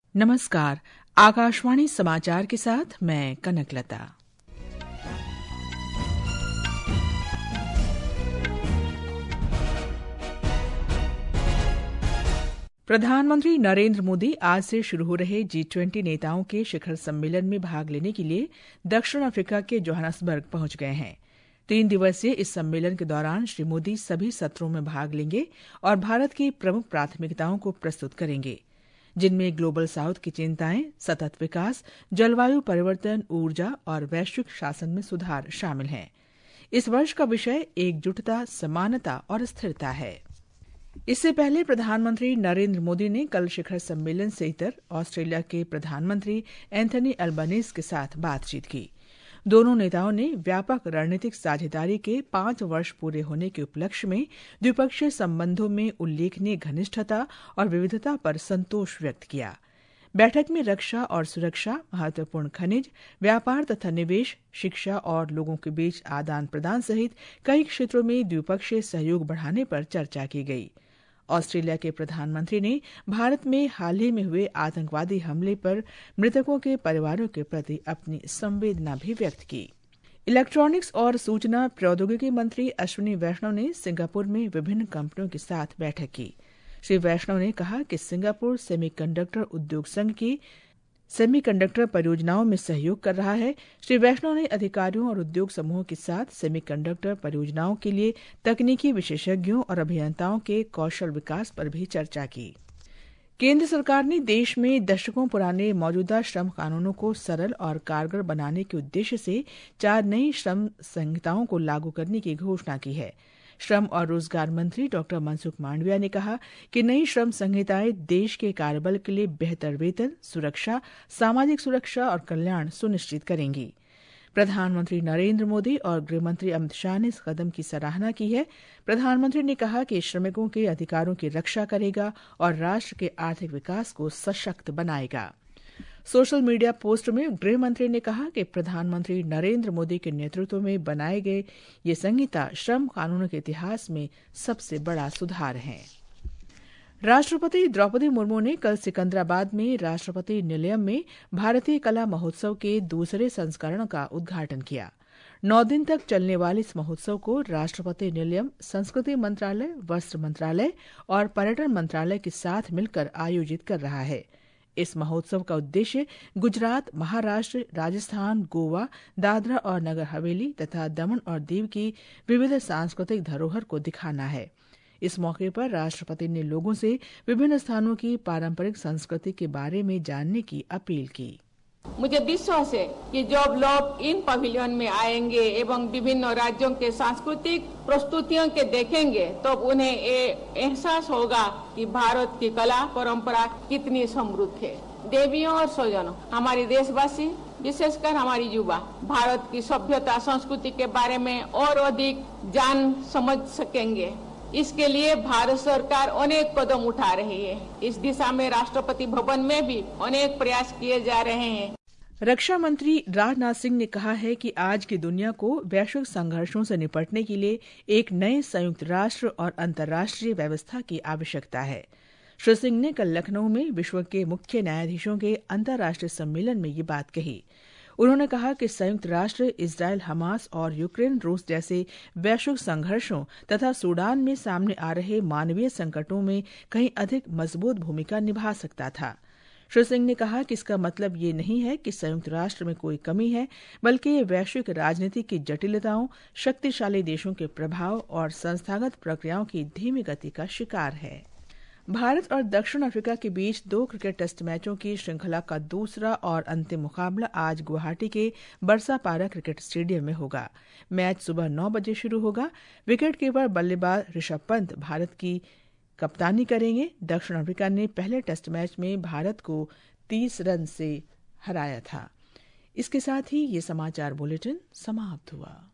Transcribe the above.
नमस्कार। आकाशवाणी समाचार के साथ मैं कनकलता। प्रधानमंत्री नरेंद्र मोदी आज से शुरू हो रहे G20 नेताओं के शिखर सम्मेलन में भाग लेने के लिए दक्षिण अफ्रीका के जोहान्सबर्ग पहुंच गए हैं। 3 दिवसीय इस सम्मेलन के दौरान श्री मोदी सभी सत्रों में भाग लेंगे और भारत की प्रमुख प्राथमिकताओं को प्रस्तुत करेंगे, जिनमें ग्लोबल साउथ की चिंताएं, सतत विकास, जलवायु परिवर्तन, ऊर्जा और वैश्विक शासन में सुधार शामिल हैं। इस वर्ष का विषय एकजुटता, समानता और स्थिरता है। इससे पहले प्रधानमंत्री नरेंद्र मोदी ने कल शिखर सम्मेलन से इतर ऑस्ट्रेलिया के प्रधानमंत्री एंथनी अल्बानीज के साथ बातचीत की। दोनों नेताओं ने व्यापक रणनीतिक साझेदारी के 5 वर्ष पूरे होने के उपलक्ष्य में द्विपक्षीय संबंधों में उल्लेखनीय घनिष्ठता और विविधता पर संतोष व्यक्त किया। बैठक में रक्षा और सुरक्षा, महत्वपूर्ण खनिज, व्यापार तथा निवेश, शिक्षा और लोगों के बीच आदान प्रदान सहित कई क्षेत्रों में द्विपक्षीय सहयोग बढ़ाने पर चर्चा की गई। ऑस्ट्रेलिया के प्रधानमंत्री ने भारत में हाल ही में हुए आतंकवादी हमले पर मृतकों के परिवारों के प्रति अपनी संवेदना भी व्यक्त की। इलेक्ट्रॉनिक्स और सूचना प्रौद्योगिकी मंत्री अश्विनी वैष्णव ने सिंगापुर में विभिन्न कंपनियों के साथ बैठक की। श्री वैष्णव ने कहा कि सिंगापुर सेमीकंडक्टर उद्योग संघ की सेमीकंडक्टर परियोजनाओं में सहयोग कर रहा है। श्री वैष्णव ने अधिकारियों और उद्योग समूहों के साथ सेमीकंडक्टर परियोजनाओं के लिए तकनीकी विशेषज्ञों और अभियंताओं के कौशल विकास पर भी चर्चा की। केंद्र सरकार ने देश में दशकों पुराने मौजूदा श्रम कानूनों को सरल और कारगर बनाने के उद्देश्य से 4 नई श्रम संहिताओं को लागू करने की घोषणा की है। श्रम और रोजगार मंत्री डॉ. मनसुख मांडविया ने कहा कि नई श्रम संहिताएं देश के कार्यबल के लिए बेहतर वेतन, सुरक्षा, सामाजिक सुरक्षा और कल्याण सुनिश्चित करेंगी। प्रधानमंत्री नरेंद्र मोदी और गृहमंत्री अमित शाह ने इस कदम की सराहना की है। प्रधानमंत्री ने कहा कि श्रमिकों के अधिकारों की रक्षा करेगा और राष्ट्र के आर्थिक विकास को सशक्त बनाएगा। सोशल मीडिया पोस्ट में गृह मंत्री ने कहा कि प्रधानमंत्री नरेंद्र मोदी के नेतृत्व में बनाए गए ये संहिता श्रम कानूनों के इतिहास में सबसे बड़ा सुधार है। राष्ट्रपति द्रौपदी मुर्मू ने कल सिकंदराबाद में राष्ट्रपति निलयम में भारतीय कला महोत्सव के दूसरे संस्करण का उद्घाटन किया। 9 दिन तक चलने वाले इस महोत्सव को राष्ट्रपति निलयम, संस्कृति मंत्रालय, वस्त्र मंत्रालय और पर्यटन मंत्रालय के साथ मिलकर आयोजित कर रहा है। इस महोत्सव का उद्देश्य गुजरात, महाराष्ट्र, राजस्थान, गोवा, दादरा और नगर हवेली तथा दमन और दीव की विविध सांस्कृतिक धरोहर को दिखाना है। इस मौके पर राष्ट्रपति ने लोगों से विभिन्न स्थानों की पारंपरिक संस्कृति के बारे में जानने की अपील की। मुझे विश्वास है कि जब लोग इन पवेलियन में आएंगे एवं विभिन्न राज्यों के सांस्कृतिक प्रस्तुतियों के देखेंगे तो उन्हें ये एहसास होगा कि भारत की कला परंपरा कितनी समृद्ध है। देवियों और स्वजनों, हमारे देशवासी, विशेषकर हमारी युवा भारत की सभ्यता, संस्कृति के बारे में और अधिक जान समझ सकेंगे। इसके लिए भारत सरकार अनेक कदम उठा रही है। इस दिशा में राष्ट्रपति भवन में भी अनेक प्रयास किए जा रहे हैं। रक्षा मंत्री राजनाथ सिंह ने कहा है कि आज की दुनिया को वैश्विक संघर्षों से निपटने के लिए एक नए संयुक्त राष्ट्र और अंतर्राष्ट्रीय व्यवस्था की आवश्यकता है। श्री सिंह ने कल लखनऊ में विश्व के मुख्य न्यायाधीशों के अंतर्राष्ट्रीय सम्मेलन में ये बात कही। उन्होंने कहा कि संयुक्त राष्ट्र इजरायल, हमास और यूक्रेन रूस जैसे वैश्विक संघर्षों तथा सूडान में सामने आ रहे मानवीय संकटों में कहीं अधिक मजबूत भूमिका निभा सकता था। श्री सिंह ने कहा कि इसका मतलब ये नहीं है कि संयुक्त राष्ट्र में कोई कमी है, बल्कि ये वैश्विक राजनीति की जटिलताओं, शक्तिशाली देशों के प्रभाव और संस्थागत प्रक्रियाओं की धीमी गति का शिकार है। भारत और दक्षिण अफ्रीका के बीच 2 क्रिकेट टेस्ट मैचों की श्रृंखला का दूसरा और अंतिम मुकाबला आज गुवाहाटी के बरसापारा क्रिकेट स्टेडियम में होगा। मैच सुबह 9 बजे शुरू होगा। विकेट कीपर बल्लेबाज ऋषभ पंत भारत की कप्तानी करेंगे। दक्षिण अफ्रीका ने पहले टेस्ट मैच में भारत को 30 रन से हराया था। इसके साथ ही ये समाचार बुलेटिन समाप्त हुआ।